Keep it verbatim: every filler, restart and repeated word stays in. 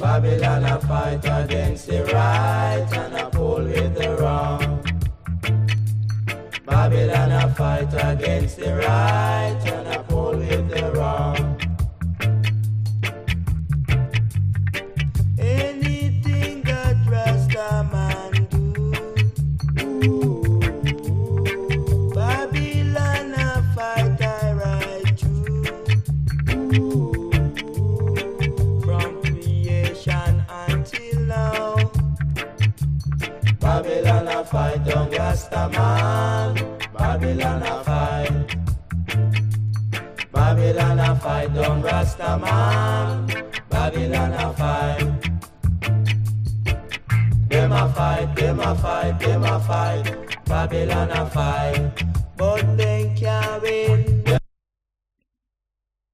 Babylon a fight against the right and a pull with the wrong. Babylon a fight against the right and a pull with the wrong. Anything that Rasta man do, ooh, Babylon a fight I right through. Ooh, from creation until now, Babylon a fight on Rasta man. Babylon a fight. Babylon a fight on Rasta man. Babylon a fight. Them a fight, them a fight, them a fight. Babylon a fight. But they